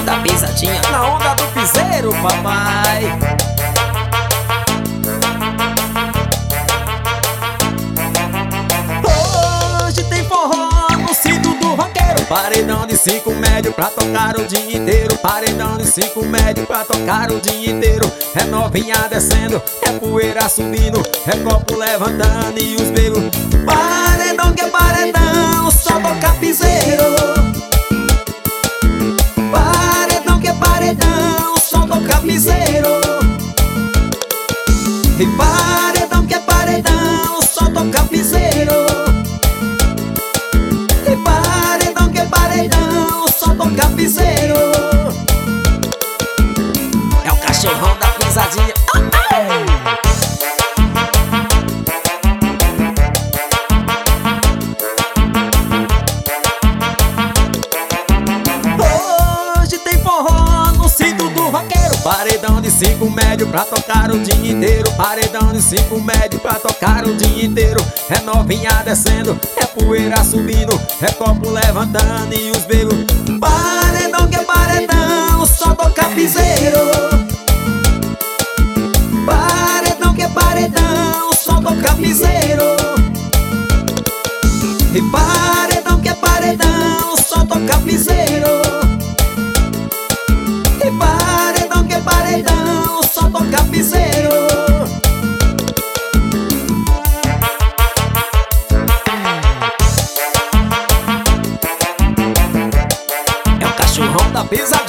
da pisadinha, na onda do piseiro, papai. Hoje tem forró no sítio do roqueiro. Paredão de 5 médio pra tocar o dia inteiro. Paredão de 5 médio pra tocar o dia inteiro. É novinha descendo, é poeira subindo, é copo levantando e os bebos. Paredão que é paredão, só toca piseiro. Paredão que é paredão, só toca piseiro. E paredão que é paredão, só toca piseiro. E paredão que é paredão, só toca piseiro. é o cachorrão da pisadinha. Hoje tem forró no sítio do vaqueiro. Paredão de 5 médio pra tocar o dia inteiro. Paredão de 5 médio pra tocar o dia inteiro. É novinha descendo, é poeira subindo, é copo levantando e os bebos. Paredão que é paredão, só toca piseiro. Paredão que é paredão, só toca piseiro. E paredão que é paredão, só toca piseiro. E paredão que é paredão, só toca piseiro. É o cachorrão da Pisadinha.